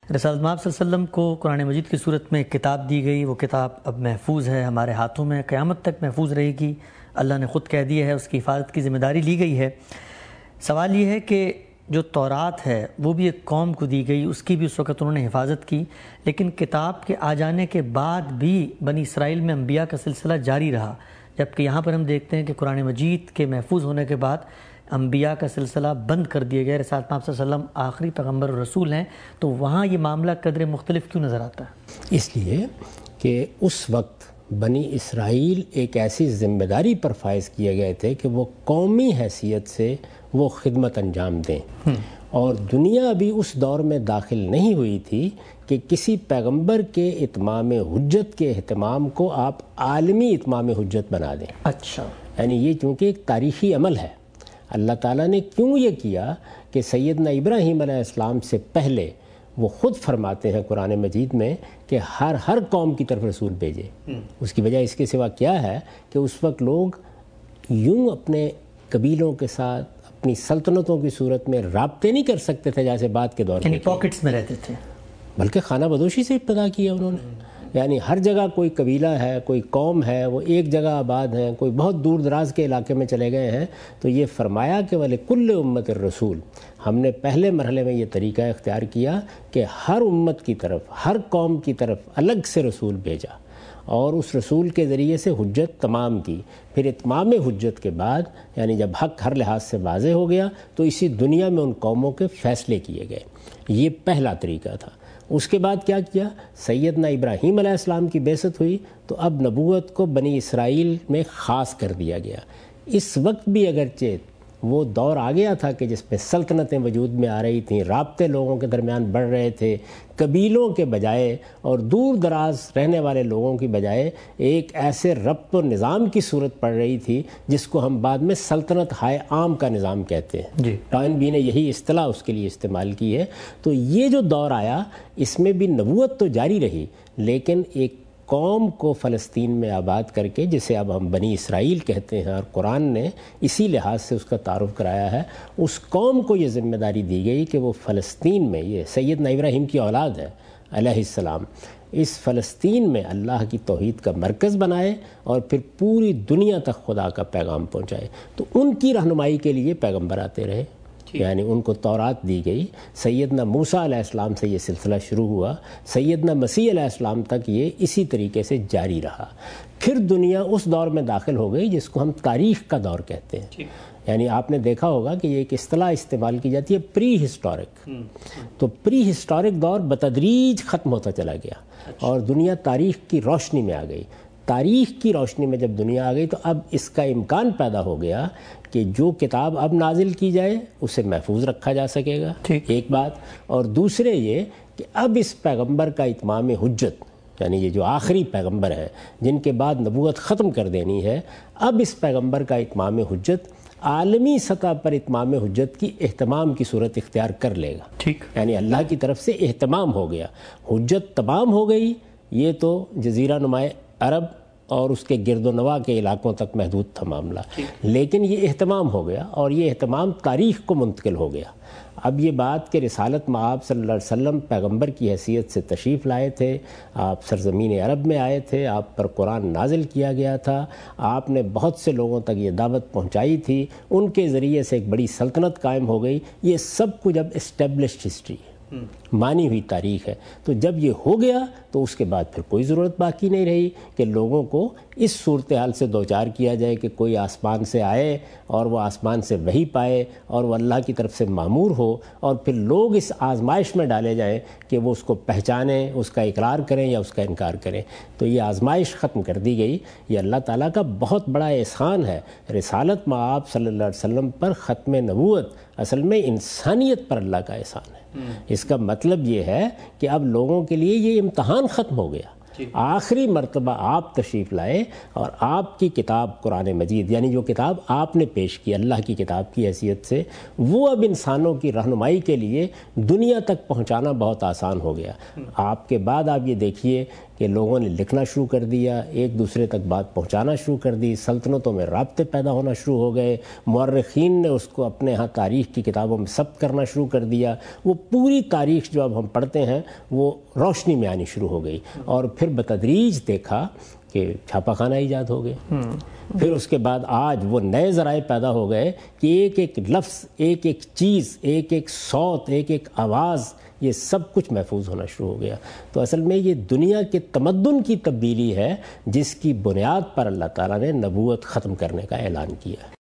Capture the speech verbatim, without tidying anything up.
رسالت مآب صلی اللہ علیہ وسلم کو قرآن مجید کی صورت میں ایک کتاب دی گئی، وہ کتاب اب محفوظ ہے ہمارے ہاتھوں میں، قیامت تک محفوظ رہے گی، اللہ نے خود کہہ دیا ہے، اس کی حفاظت کی ذمہ داری لی گئی ہے۔ سوال یہ ہے کہ جو تورات ہے وہ بھی ایک قوم کو دی گئی، اس کی بھی اس وقت انہوں نے حفاظت کی، لیکن کتاب کے آ جانے کے بعد بھی بنی اسرائیل میں انبیاء کا سلسلہ جاری رہا، جبکہ یہاں پر ہم دیکھتے ہیں کہ قرآن مجید کے محفوظ ہونے کے بعد انبیاء کا سلسلہ بند کر دیا گیا۔ رسالت مآب صلی اللہ علیہ وسلم آخری پیغمبر اور رسول ہیں، تو وہاں یہ معاملہ قدر مختلف کیوں نظر آتا ہے؟ اس لیے کہ اس وقت بنی اسرائیل ایک ایسی ذمہ داری پر فائز کیے گئے تھے کہ وہ قومی حیثیت سے وہ خدمت انجام دیں، اور دنیا ابھی اس دور میں داخل نہیں ہوئی تھی کہ کسی پیغمبر کے اتمام حجت کے اہتمام کو آپ عالمی اتمام حجت بنا دیں۔ اچھا، یعنی یہ چونکہ ایک تاریخی عمل ہے، اللہ تعالیٰ نے کیوں یہ کیا کہ سیدنا ابراہیم علیہ السلام سے پہلے وہ خود فرماتے ہیں قرآن مجید میں کہ ہر ہر قوم کی طرف رسول بھیجے۔ اس کی وجہ اس کے سوا کیا ہے کہ اس وقت لوگ یوں اپنے قبیلوں کے ساتھ اپنی سلطنتوں کی صورت میں رابطے نہیں کر سکتے تھے جیسے بعد کے دور میں، پاکٹس میں رہتے تھے، بلکہ خانہ بدوشی سے ابتدا کیا انہوں نے۔ یعنی ہر جگہ کوئی قبیلہ ہے، کوئی قوم ہے، وہ ایک جگہ آباد ہیں، کوئی بہت دور دراز کے علاقے میں چلے گئے ہیں، تو یہ فرمایا کہ وَلِكُلِّ أُمَّةٍ الرَّسُولُ، ہم نے پہلے مرحلے میں یہ طریقہ اختیار کیا کہ ہر امت کی طرف، ہر قوم کی طرف الگ سے رسول بھیجا، اور اس رسول کے ذریعے سے حجت تمام کی۔ پھر اتمام حجت کے بعد یعنی جب حق ہر لحاظ سے واضح ہو گیا تو اسی دنیا میں ان قوموں کے فیصلے کیے گئے۔ یہ پہلا طریقہ تھا۔ اس کے بعد کیا کیا؟ سیدنا ابراہیم علیہ السلام کی بعثت ہوئی تو اب نبوت کو بنی اسرائیل میں خاص کر دیا گیا۔ اس وقت بھی اگرچہ وہ دور آ گیا تھا کہ جس میں سلطنتیں وجود میں آ رہی تھیں، رابطے لوگوں کے درمیان بڑھ رہے تھے، قبیلوں کے بجائے اور دور دراز رہنے والے لوگوں کی بجائے ایک ایسے ربط و نظام کی صورت پڑ رہی تھی جس کو ہم بعد میں سلطنت ہائے عام کا نظام کہتے ہیں۔ جی، ٹائن بی نے یہی اصطلاح اس کے لیے استعمال کی ہے۔ تو یہ جو دور آیا اس میں بھی نبوت تو جاری رہی، لیکن ایک قوم کو فلسطین میں آباد کر کے، جسے اب ہم بنی اسرائیل کہتے ہیں، اور قرآن نے اسی لحاظ سے اس کا تعارف کرایا ہے، اس قوم کو یہ ذمہ داری دی گئی کہ وہ فلسطین میں، یہ سیدنا ابراہیم کی اولاد ہے علیہ السلام، اس فلسطین میں اللہ کی توحید کا مرکز بنائے اور پھر پوری دنیا تک خدا کا پیغام پہنچائے۔ تو ان کی رہنمائی کے لیے پیغمبر آتے رہے، یعنی ان کو تورات دی گئی۔ سیدنا موسیٰ علیہ السلام سے یہ سلسلہ شروع ہوا، سیدنا مسیح علیہ السلام تک یہ اسی طریقے سے جاری رہا۔ پھر دنیا اس دور میں داخل ہو گئی جس کو ہم تاریخ کا دور کہتے ہیں۔ یعنی آپ نے دیکھا ہوگا کہ یہ ایک اصطلاح استعمال کی جاتی ہے، پری ہسٹورک۔ تو پری ہسٹورک دور بتدریج ختم ہوتا چلا گیا اور دنیا تاریخ کی روشنی میں آ گئی۔ تاریخ کی روشنی میں جب دنیا آ گئی تو اب اس کا امکان پیدا ہو گیا کہ جو کتاب اب نازل کی جائے اسے محفوظ رکھا جا سکے گا، ایک بات، اور دوسرے یہ کہ اب اس پیغمبر کا اتمام حجت، یعنی یہ جو آخری پیغمبر ہے جن کے بعد نبوت ختم کر دینی ہے، اب اس پیغمبر کا اتمام حجت عالمی سطح پر اتمام حجت کی اہتمام کی صورت اختیار کر لے گا۔ ٹھیک، یعنی اللہ کی طرف سے اہتمام ہو گیا، حجت تمام ہو گئی۔ یہ تو جزیرہ نمائے عرب اور اس کے گرد و نواح کے علاقوں تک محدود تھا معاملہ، لیکن یہ اہتمام ہو گیا اور یہ اہتمام تاریخ کو منتقل ہو گیا۔ اب یہ بات کہ رسالت مآب صلی اللہ علیہ وسلم پیغمبر کی حیثیت سے تشریف لائے تھے، آپ سرزمین عرب میں آئے تھے، آپ پر قرآن نازل کیا گیا تھا، آپ نے بہت سے لوگوں تک یہ دعوت پہنچائی تھی، ان کے ذریعے سے ایک بڑی سلطنت قائم ہو گئی، یہ سب کچھ اب اسٹیبلشڈ ہسٹری ہے، مانی ہوئی تاریخ ہے۔ تو جب یہ ہو گیا تو اس کے بعد پھر کوئی ضرورت باقی نہیں رہی کہ لوگوں کو اس صورتحال سے دوچار کیا جائے کہ کوئی آسمان سے آئے اور وہ آسمان سے وحی پائے اور وہ اللہ کی طرف سے مامور ہو، اور پھر لوگ اس آزمائش میں ڈالے جائیں کہ وہ اس کو پہچانیں، اس کا اقرار کریں یا اس کا انکار کریں۔ تو یہ آزمائش ختم کر دی گئی۔ یہ اللہ تعالیٰ کا بہت بڑا احسان ہے۔ رسالت مآب صلی اللہ علیہ وسلم پر ختم نبوت اصل میں انسانیت پر اللہ کا احسان ہے۔ اس کا مطلب یہ ہے کہ اب لوگوں کے لیے یہ امتحان ختم ہو گیا۔ آخری مرتبہ آپ تشریف لائے اور آپ کی کتاب قرآن مجید، یعنی جو کتاب آپ نے پیش کی اللہ کی کتاب کی حیثیت سے، وہ اب انسانوں کی رہنمائی کے لیے دنیا تک پہنچانا بہت آسان ہو گیا۔ آپ کے بعد آپ یہ دیکھیے کہ لوگوں نے لکھنا شروع کر دیا، ایک دوسرے تک بات پہنچانا شروع کر دی، سلطنتوں میں رابطے پیدا ہونا شروع ہو گئے، مورخین نے اس کو اپنے ہاں تاریخ کی کتابوں میں ثبت کرنا شروع کر دیا، وہ پوری تاریخ جو اب ہم پڑھتے ہیں وہ روشنی میں آنی شروع ہو گئی، اور پھر بتدریج دیکھا کہ چھاپا خانہ ایجاد ہو گئے، پھر اس کے بعد آج وہ نئے ذرائع پیدا ہو گئے کہ ایک ایک لفظ، ایک ایک چیز، ایک ایک صوت، ایک ایک آواز، یہ سب کچھ محفوظ ہونا شروع ہو گیا۔ تو اصل میں یہ دنیا کے تمدن کی تبدیلی ہے جس کی بنیاد پر اللہ تعالیٰ نے نبوت ختم کرنے کا اعلان کیا۔